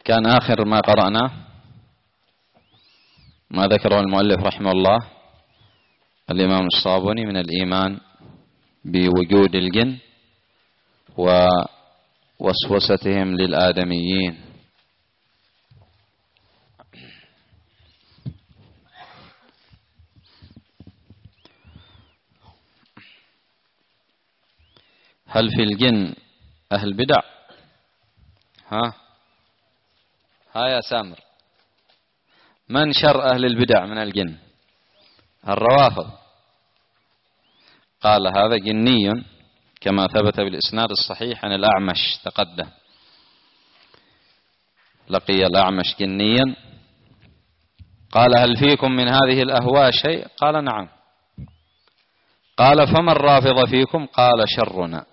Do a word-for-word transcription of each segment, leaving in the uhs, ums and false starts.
كان آخر ما قرأناه ما ذكره المؤلف رحمه الله الإمام الصابوني من الإيمان بوجود الجن ووسوستهم للآدميين. هل في الجن أهل بدع؟ ها ها يا سامر، من شر أهل البدع من الجن؟ الروافض. قال هذا جني كما ثبت بالإسناد الصحيح عن الأعمش تقدم، لقي الأعمش جنيا قال هل فيكم من هذه الأهواء شيء؟ قال نعم. قال فما الرافض فيكم؟ قال شرنا.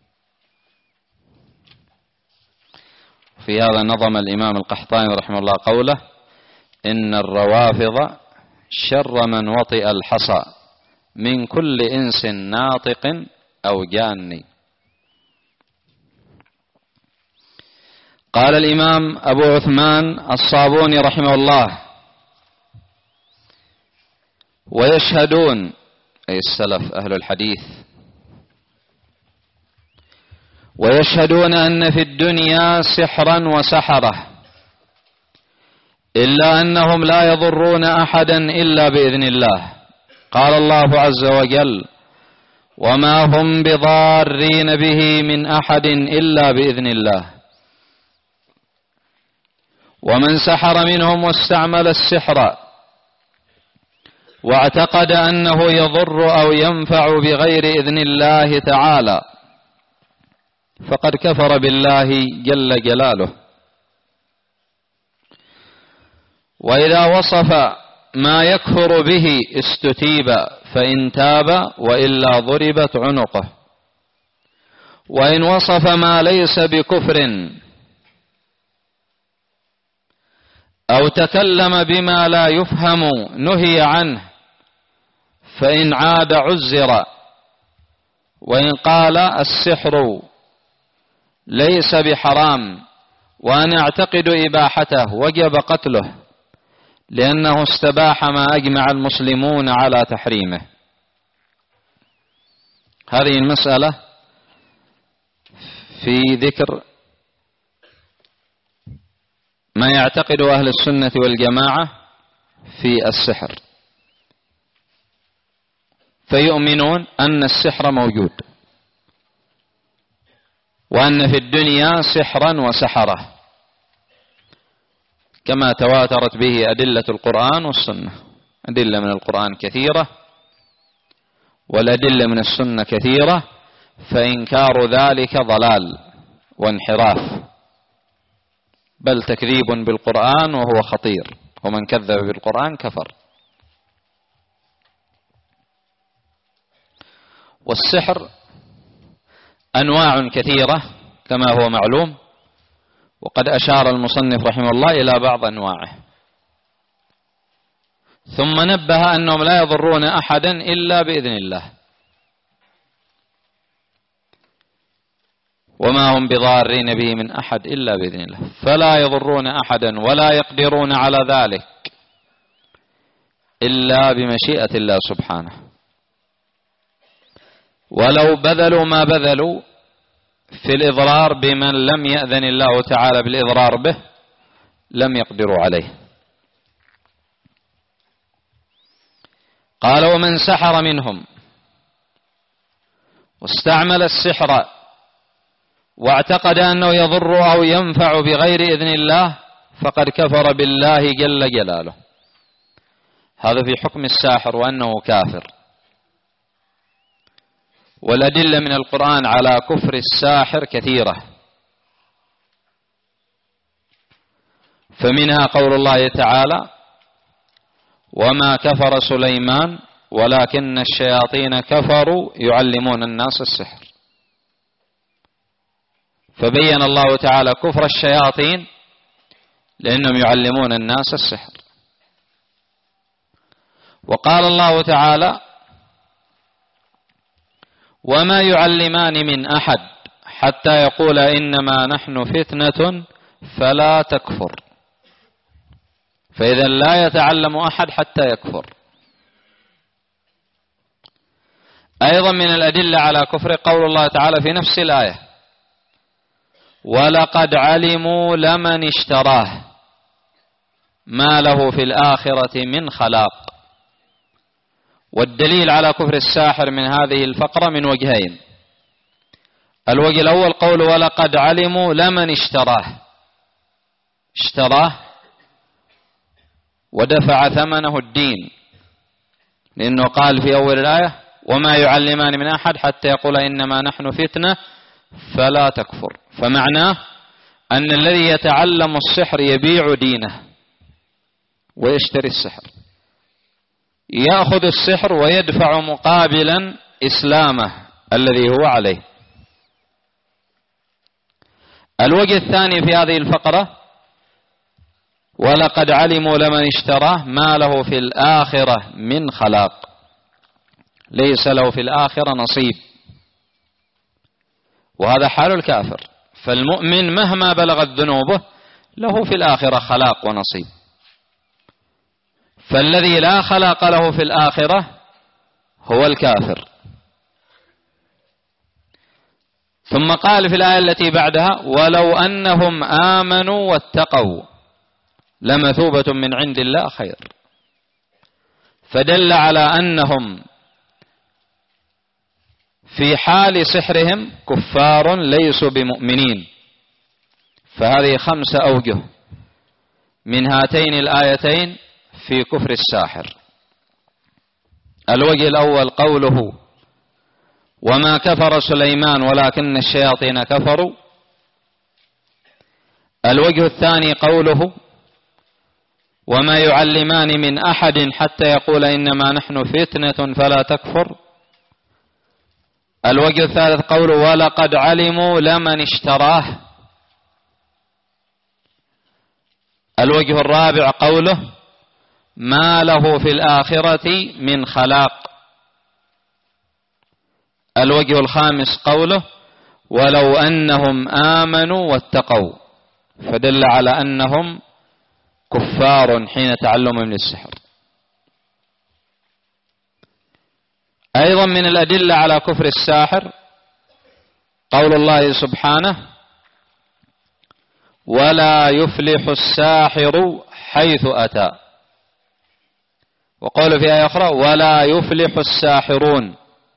في هذا نظم الإمام القحطاني رحمه الله قوله إن الروافض شر من وطئ الحصى من كل إنس ناطق أو جاني. قال الإمام أبو عثمان الصابوني رحمه الله ويشهدون أي السلف أهل الحديث ويشهدون أن في الدنيا سحرا وسحرة إلا أنهم لا يضرون أحدا إلا بإذن الله. قال الله عز وجل وما هم بضارين به من أحد إلا بإذن الله. ومن سحر منهم واستعمل السحر واعتقد أنه يضر أو ينفع بغير إذن الله تعالى فقد كفر بالله جل جلاله. وإذا وصف ما يكفر به استتيب فإن تاب وإلا ضربت عنقه. وإن وصف ما ليس بكفر أو تكلم بما لا يفهم نهي عنه فإن عاد عزر. وإن قال السحر ليس بحرام وأنا أعتقد إباحته وجب قتله لأنه استباح ما أجمع المسلمون على تحريمه. هذه المسألة في ذكر ما يعتقد أهل السنة والجماعة في السحر، فيؤمنون أن السحر موجود وأن في الدنيا سحرا وسحرة كما تواترت به أدلة القرآن والسنة. أدلة من القرآن كثيرة والأدلة من السنة كثيرة، فإنكار ذلك ضلال وانحراف بل تكذيب بالقرآن وهو خطير، ومن كذب بالقرآن كفر. والسحر أنواع كثيرة كما هو معلوم، وقد أشار المصنف رحمه الله إلى بعض أنواعه، ثم نبه أنهم لا يضرون أحدا إلا بإذن الله وما هم بضارين به من أحد إلا بإذن الله، فلا يضرون أحدا ولا يقدرون على ذلك إلا بمشيئة الله سبحانه. ولو بذلوا ما بذلوا في الإضرار بمن لم يأذن الله تعالى بالإضرار به لم يقدروا عليه. قال ومن سحر منهم واستعمل السحر واعتقد أنه يضر أو ينفع بغير إذن الله فقد كفر بالله جل جلاله. هذا في حكم الساحر وأنه كافر. والأدلة من القرآن على كفر الساحر كثيرة، فمنها قول الله تعالى وما كفر سليمان ولكن الشياطين كفروا يعلمون الناس السحر. فبين الله تعالى كفر الشياطين لأنهم يعلمون الناس السحر. وقال الله تعالى وما يعلمان من أحد حتى يقول إنما نحن فتنة فلا تكفر. فإذا لا يتعلم أحد حتى يكفر. أيضا من الأدلة على كفر قول الله تعالى في نفس الآية: ولقد علموا لمن اشتراه ما له في الآخرة من خلاق. والدليل على كفر الساحر من هذه الفقرة من وجهين: الوجه الأول قول ولقد علموا لمن اشتراه، اشتراه ودفع ثمنه الدين، لأنه قال في أول الآية: وما يعلمان من أحد حتى يقول إنما نحن فتنة فلا تكفر. فمعناه أن الذي يتعلم السحر يبيع دينه ويشتري السحر، يأخذ السحر ويدفع مقابلا إسلامه الذي هو عليه. الوجه الثاني في هذه الفقرة: ولقد علموا لمن اشتراه ما له في الآخرة من خلاق، ليس له في الآخرة نصيب، وهذا حال الكافر. فالمؤمن مهما بلغت ذنوبه له في الآخرة خلاق ونصيب. فالذي لا خلاق له في الآخرة هو الكافر. ثم قال في الآية التي بعدها: ولو أنهم آمنوا واتقوا لمثوبة من عند الله خير. فدل على أنهم في حال سحرهم كفار ليسوا بمؤمنين. فهذه خمس أوجه من هاتين الآيتين في كفر الساحر. الوجه الأول قوله: وما كفر سليمان ولكن الشياطين كفروا. الوجه الثاني قوله: وما يعلمان من أحد حتى يقول إنما نحن فتنة فلا تكفر. الوجه الثالث قوله: ولقد علموا لمن اشتراه. الوجه الرابع قوله: ما له في الآخرة من خلاق. الوجه الخامس قوله: ولو أنهم آمنوا واتقوا. فدل على أنهم كفار حين تعلمهم للسحر. أيضا من الأدلة على كفر الساحر قول الله سبحانه: ولا يفلح الساحر حيث أتى. وقول في آية أخرى: ولا يفلح الساحرون.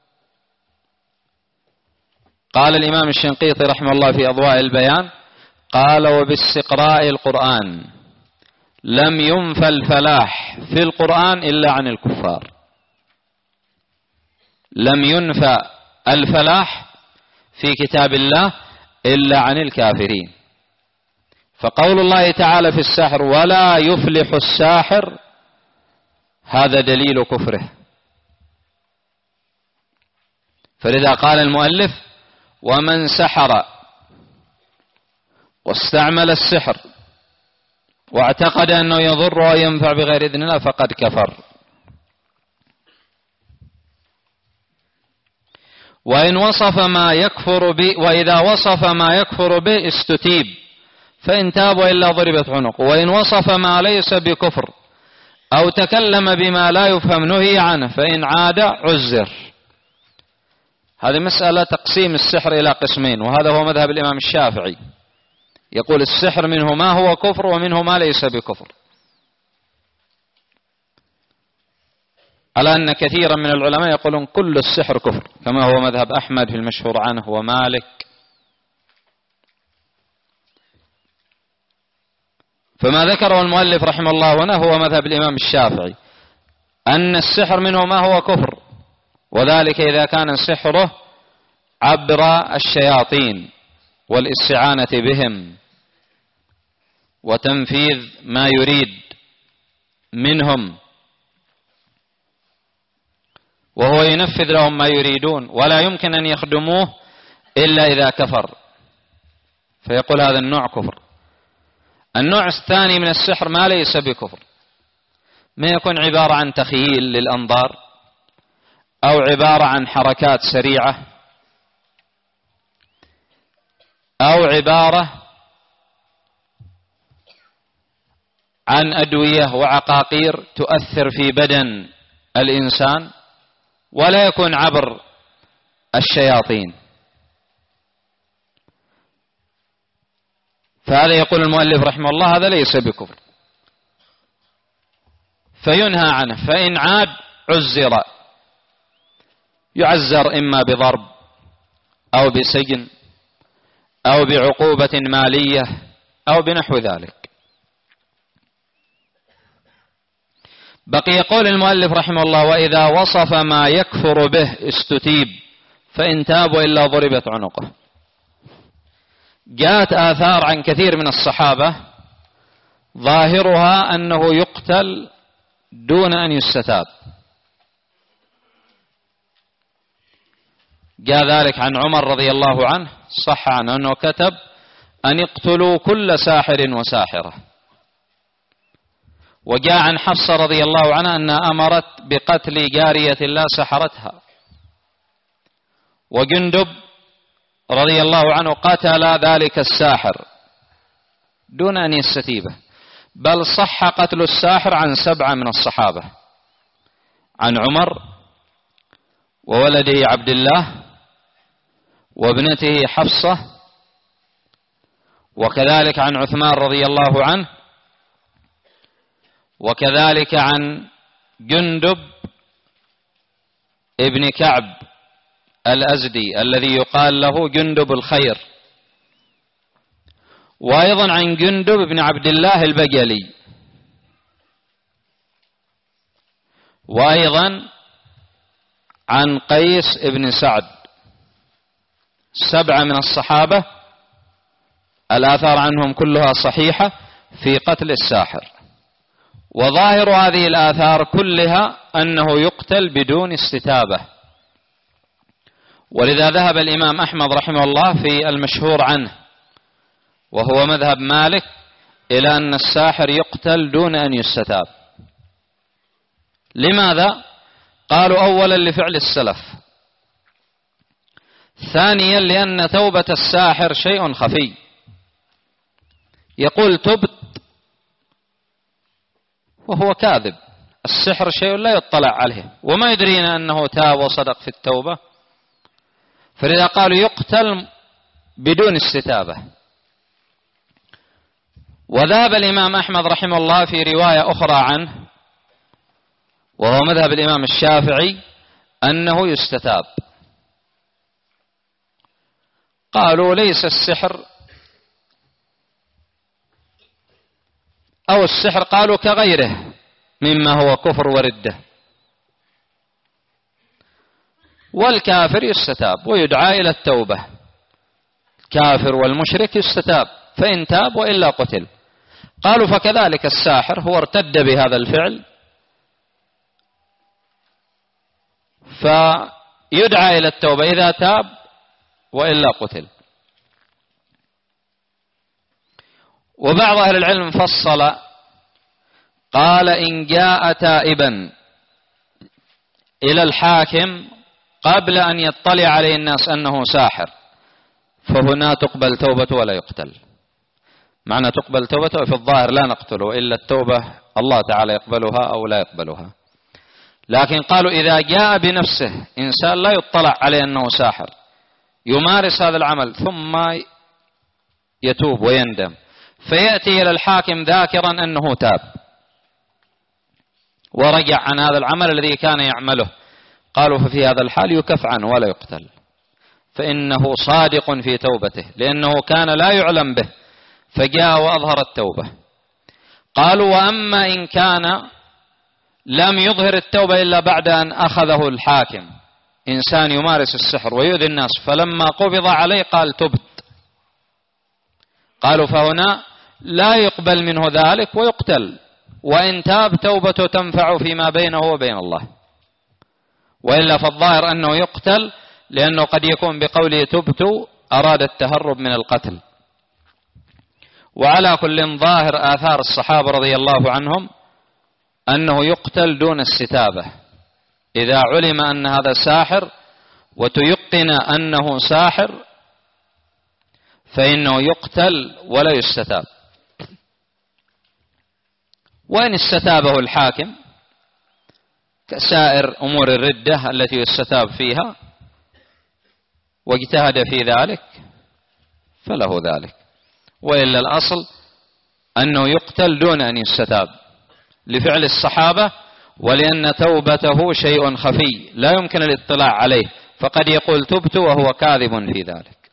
قال الإمام الشنقيطي رحمه الله في أضواء البيان: قال: وباستقراء القرآن لم ينفى الفلاح في القرآن إلا عن الكفار. لم ينفى الفلاح في كتاب الله إلا عن الكافرين. فقول الله تعالى في الساحر: ولا يفلح الساحر، هذا دليل كفره. فلذا قال المؤلف: ومن سحر واستعمل السحر واعتقد أنه يضر وينفع بغير إذن الله فقد كفر. وإن وصف ما يكفر به وإذا وصف ما يكفر به استتيب، فإن تاب وإلا ضربت عنقه. وإن وصف ما ليس بكفر أو تكلم بما لا يفهم نهي عنه، فإن عاد عزر. هذه مسألة تقسيم السحر إلى قسمين، وهذا هو مذهب الإمام الشافعي. يقول السحر منه ما هو كفر ومنه ما ليس بكفر، على أن كثيرا من العلماء يقولون كل السحر كفر، كما هو مذهب أحمد في المشهور عنه ومالك. فما ذكره المؤلف رحمه الله هنا هو مذهب الإمام الشافعي، أن السحر منه ما هو كفر، وذلك إذا كان سحره عبر الشياطين والاستعانة بهم وتنفيذ ما يريد منهم، وهو ينفذ لهم ما يريدون، ولا يمكن أن يخدموه إلا إذا كفر، فيقول هذا النوع كفر. النوع الثاني من السحر ما ليس بكفر، ما يكون عبارة عن تخييل للأنظار أو عبارة عن حركات سريعة أو عبارة عن أدوية وعقاقير تؤثر في بدن الإنسان، ولا يكون عبر الشياطين. فهذا يقول المؤلف رحمه الله هذا ليس بكفر، فينهى عنه. فإن عاد عزر، يعزر إما بضرب أو بسجن أو بعقوبة مالية أو بنحو ذلك. بقي قول المؤلف رحمه الله: وإذا وصف ما يكفر به استتيب، فإن تاب وإلا ضربت عنقه. جاءت آثار عن كثير من الصحابة ظاهرها أنه يقتل دون أن يستتاب. جاء ذلك عن عمر رضي الله عنه، صح عنه أنه كتب أن اقتلوا كل ساحر وساحرة. وجاء عن حفصة رضي الله عنها أنها أمرت بقتل جارية لا سحرتها. وجندب رضي الله عنه قتل ذلك الساحر دون أن يستتيبه، بل صح قتل الساحر عن سبعة من الصحابة، عن عمر وولده عبد الله وابنته حفصة، وكذلك عن عثمان رضي الله عنه، وكذلك عن جندب ابن كعب الأزدي الذي يقال له جندب الخير، وأيضا عن جندب بن عبد الله البجلي، وأيضا عن قيس بن سعد. سبعة من الصحابة الآثار عنهم كلها صحيحة في قتل الساحر. وظاهر هذه الآثار كلها أنه يقتل بدون استتابة. ولذا ذهب الإمام أحمد رحمه الله في المشهور عنه وهو مذهب مالك إلى أن الساحر يقتل دون أن يستتاب. لماذا؟ قالوا أولا لفعل السلف، ثانيا لأن توبة الساحر شيء خفي، يقول تبت وهو كاذب. السحر شيء لا يطلع عليه وما يدرينا أنه تاب وصدق في التوبة، فلذا قالوا يقتل بدون استتابة. وذهب الإمام أحمد رحمه الله في رواية أخرى عنه وهو مذهب الإمام الشافعي أنه يستتاب. قالوا ليس السحر أو السحر قالوا كغيره مما هو كفر وردة، والكافر يستتاب ويدعى إلى التوبة. الكافر والمشرك يستتاب فإن تاب وإلا قتل. قالوا فكذلك الساحر هو ارتد بهذا الفعل فيدعى إلى التوبة إذا تاب وإلا قتل. وبعض أهل العلم فصل قال إن جاء تائبا إلى الحاكم قبل أن يطلع عليه الناس أنه ساحر فهنا تقبل توبته ولا يقتل. معنى تقبل توبته في الظاهر لا نقتله إلا التوبة الله تعالى يقبلها أو لا يقبلها. لكن قالوا إذا جاء بنفسه إنسان لا يطلع عليه أنه ساحر يمارس هذا العمل ثم يتوب ويندم فيأتي إلى الحاكم ذاكرا أنه تاب ورجع عن هذا العمل الذي كان يعمله، قالوا ففي هذا الحال يكف عنه ولا يقتل، فإنه صادق في توبته لأنه كان لا يعلم به فجاء وأظهر التوبة. قالوا وأما إن كان لم يظهر التوبة إلا بعد أن أخذه الحاكم، إنسان يمارس السحر ويؤذي الناس فلما قبض عليه قال تبت، قالوا فهنا لا يقبل منه ذلك ويقتل، وإن تاب توبته تنفع فيما بينه وبين الله. وإلا فالظاهر أنه يقتل لأنه قد يكون بقوله تبت أراد التهرب من القتل. وعلى كل ظاهر آثار الصحابة رضي الله عنهم أنه يقتل دون استتابة إذا علم أن هذا ساحر وتيقن أنه ساحر فإنه يقتل ولا يستتاب. وإن استتابه الحاكم كسائر أمور الردة التي يستتاب فيها واجتهد في ذلك فله ذلك، وإلا الأصل أنه يقتل دون أن يستتاب لفعل الصحابة، ولأن توبته شيء خفي لا يمكن الاطلاع عليه، فقد يقول تبت وهو كاذب في ذلك.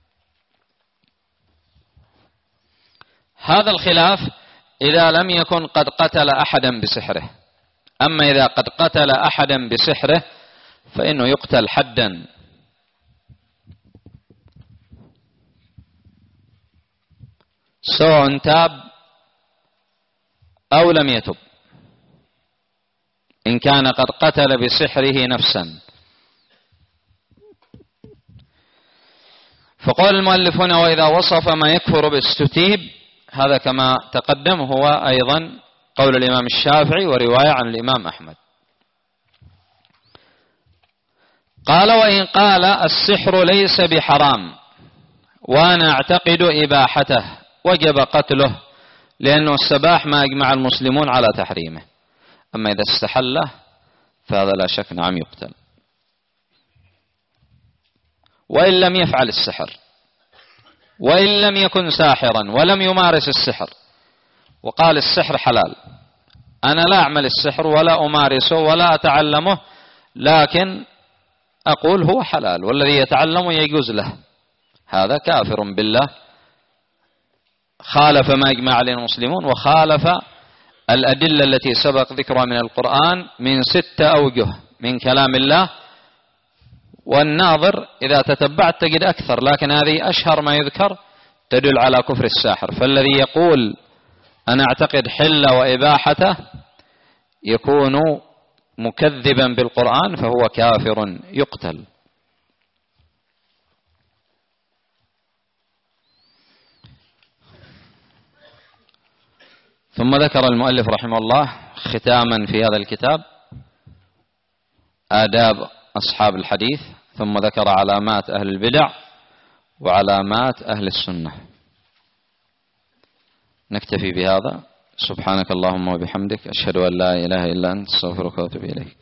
هذا الخلاف إذا لم يكن قد قتل أحدا بسحره، أما إذا قد قتل أحدا بسحره فإنه يقتل حدا. سواء تاب أو لم يتب، إن كان قد قتل بسحره نفسا. فقال المؤلف هنا وإذا وصف ما يكفر باستتيب، هذا كما تقدم هو أيضا قول الإمام الشافعي ورواية عن الإمام أحمد. قال وإن قال السحر ليس بحرام وأنا أعتقد إباحته وجب قتله، لأنه السباح ما أجمع المسلمون على تحريمه، أما إذا استحله فهذا لا شك نعم يقتل. وإن لم يفعل السحر، وإن لم يكن ساحرا ولم يمارس السحر وقال السحر حلال، أنا لا أعمل السحر ولا أمارسه ولا أتعلمه، لكن أقول هو حلال والذي يتعلمه يجوز له، هذا كافر بالله، خالف ما أجمع عليه المسلمون وخالف الأدلة التي سبق ذكرها من القرآن من ستة أوجه من كلام الله، والناظر إذا تتبعت تجد أكثر، لكن هذه أشهر ما يذكر تدل على كفر الساحر. فالذي يقول أنا أعتقد حل وإباحته يكون مكذبا بالقرآن فهو كافر يقتل. ثم ذكر المؤلف رحمه الله ختاما في هذا الكتاب آداب أصحاب الحديث، ثم ذكر علامات أهل البدع وعلامات أهل السنة. نكتفي بهذا. سبحانك اللهم وبحمدك، أشهد أن لا إله إلا أنت، أستغفرك وأتوب إليك.